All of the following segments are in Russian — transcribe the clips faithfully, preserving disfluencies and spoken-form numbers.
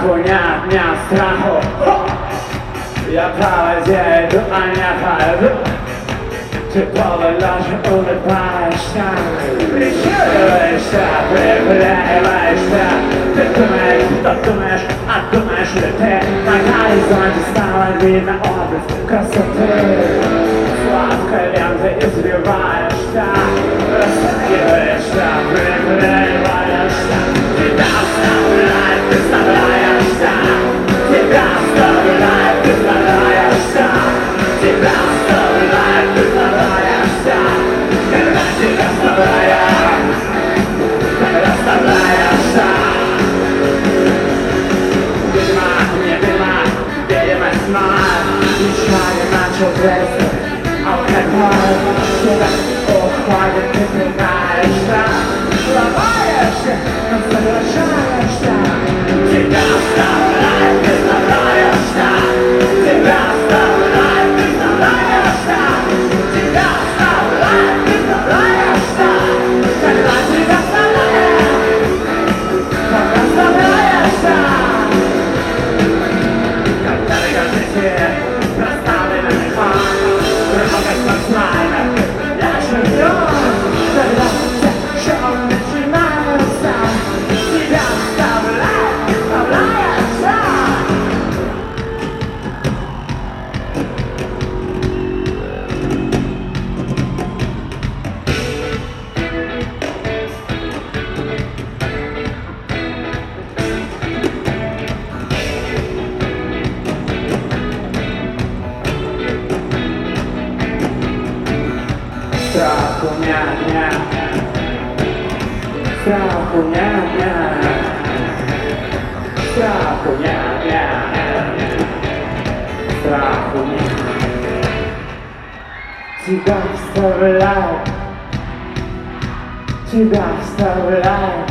Страху нет, нет страху. Я правда иду, а не пойду. Ты полулежа улыбаешься, прищуриваешься, приклеиваешься. Ты думаешь, что думаешь, а думаешь ли ты? На горизонте стало видно образ красоты. Сладкой лентой извиваешься, растягиваешься, приклеиваешься. Тебя оставляет, ты стараешься. Тебя оставляет, ты стараешься. Тебя оставляет, ты стараешься. Когда тебя оставляют, когда оставляешься. Видимо, невидимо, видимость ноль. Еще не начал действовать алкоголь. Тебя уходит, ты пугаешься. Ломаешься, но совершаешься. Тебя оставляет, ты стараешься. Тебя оставляет, ты стараешься. Тебя оставляет, ты стараешься. Когда тебя оставляют, когда оставляешься. Когда в ее жизни расставлена меха, много спортсменов, я чемпион. Когда все шоу начинается, тебя оставляет, оставляешься. Страху нет, нет. Страху нет, нет. Страху нет, нет. Страху нет. Тебя вставляют. Тебя вставляют.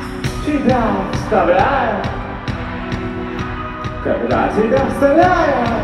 Тебя вставляют. Когда тебя вставляют.